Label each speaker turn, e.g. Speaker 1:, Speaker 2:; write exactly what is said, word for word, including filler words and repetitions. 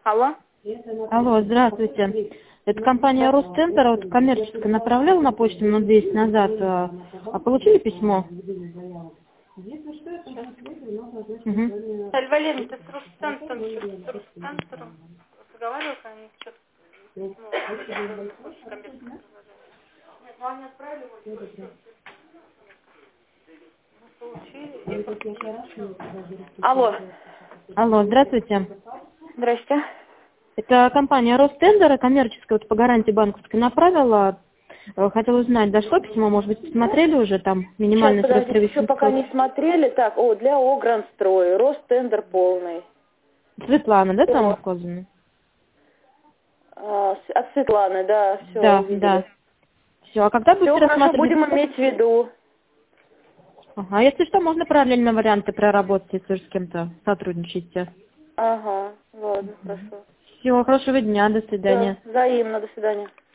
Speaker 1: Алло.
Speaker 2: Алло, здравствуйте. Это компания Ростендер, вот коммерческая направляла на почту минут десять назад. А а получили письмо? Угу.
Speaker 1: Наталья Валерьевна, ты с Росцентром, с Росцентром разговаривал, они что-то письмо коммерческое предложение. Нет, вам не отправили, получили. Алло.
Speaker 2: Алло, здравствуйте.
Speaker 1: Здрасте.
Speaker 2: Это компания Ростендер, коммерческая, вот по гарантии банковской направила. Э, Хотела узнать, дошло письмо, может быть, посмотрели уже там
Speaker 1: Сейчас,
Speaker 2: минимальный срок
Speaker 1: подождите, еще
Speaker 2: сервисный
Speaker 1: пока
Speaker 2: срок?
Speaker 1: не смотрели. Так, о, для Огранстрой, Ростендер полный.
Speaker 2: Светлана, да, там
Speaker 1: О,
Speaker 2: указано?
Speaker 1: а, с- от Светланы, да, все,
Speaker 2: Да,
Speaker 1: увидели.
Speaker 2: да. Все, а когда будете
Speaker 1: Все хорошо,
Speaker 2: рассматривать?
Speaker 1: будем иметь в виду.
Speaker 2: Ага, если что, можно параллельно варианты проработать, если уже с кем-то сотрудничаете.
Speaker 1: Ага, ладно, хорошо.
Speaker 2: Всего хорошего дня, до
Speaker 1: Да,
Speaker 2: свидания.
Speaker 1: взаимно, до свидания.